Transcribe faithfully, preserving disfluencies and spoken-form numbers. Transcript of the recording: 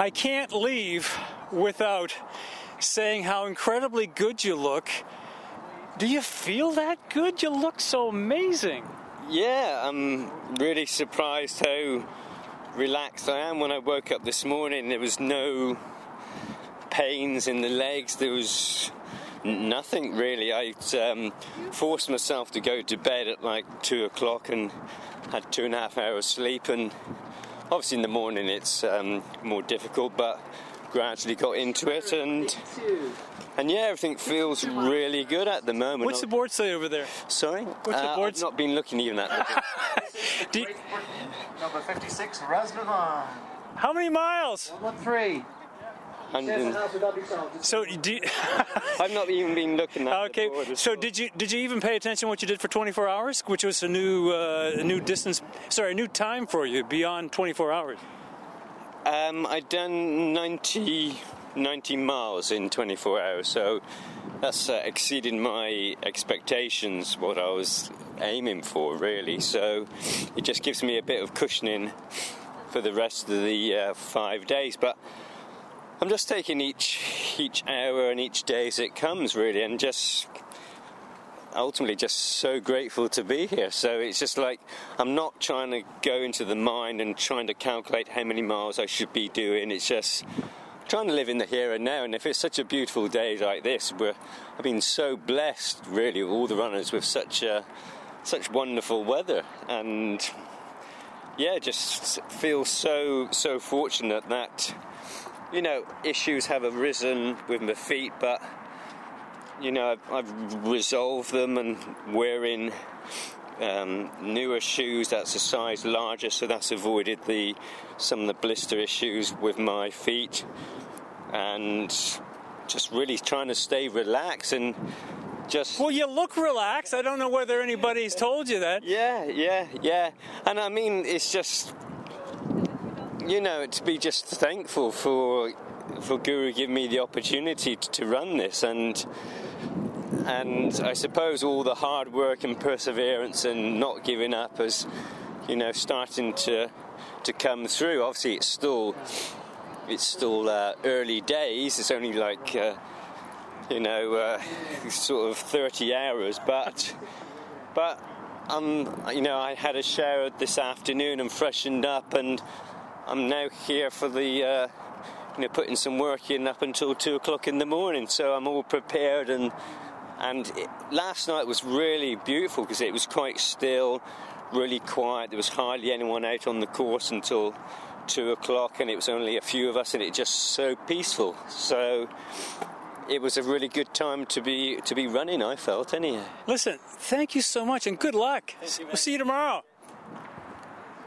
I can't leave without saying how incredibly good you look. Do you feel that good? You look so amazing. Yeah, I'm really surprised how relaxed I am. When I woke up this morning, there was no pains in the legs. There was nothing really. I um, forced myself to go to bed at like two o'clock and had two and a half hours sleep. And obviously in the morning it's um, more difficult, but gradually got into it. And and yeah, everything feels really good at the moment. What's the board say over there? Sorry? What's the uh, board? I've not been looking even at it. Do you, Number fifty-six, Rasnavan. how many miles? one one three. And, So do you, I've not even been looking at okay. the board at So all. did you did you even pay attention to what you did for twenty-four hours, which was a new uh, a new distance? Sorry, a new time for you beyond twenty-four hours. Um, I'd done ninety, ninety miles in twenty-four hours, so that's uh, exceeding my expectations, what I was aiming for, really. So it just gives me a bit of cushioning for the rest of the uh, five days. But I'm just taking each each hour and each day as it comes, really, and just ultimately just so grateful to be here. So it's just like I'm not trying to go into the mind and trying to calculate how many miles I should be doing. It's just trying to live in the here and now. And if it's such a beautiful day like this, we're I've been so blessed, really, all the runners with such uh, such wonderful weather, and yeah, just feel so so fortunate that, you know, issues have arisen with my feet, but you know, I've, I've resolved them and wearing um, newer shoes that's a size larger, so that's avoided the some of the blister issues with my feet, and just really trying to stay relaxed and just... Well, you look relaxed. I don't know whether anybody's told you that. Yeah, yeah, yeah. And I mean, it's just, you know, to be just thankful for for Guru giving me the opportunity to, to run this, and and I suppose all the hard work and perseverance and not giving up is, you know, starting to to come through. Obviously, it's still it's still uh, early days. It's only like uh, you know uh, sort of thirty hours, but but um you know I had a shower this afternoon and freshened up, and I'm now here for the. Uh, You know, putting some work in up until two o'clock in the morning, so I'm all prepared. And and it, last night was really beautiful because it was quite still, really quiet. There was hardly anyone out on the course until two o'clock, and it was only a few of us, and it just so peaceful. So it was a really good time to be to be running, I felt, anyhow. Listen, thank you so much, and good luck. We'll see you tomorrow.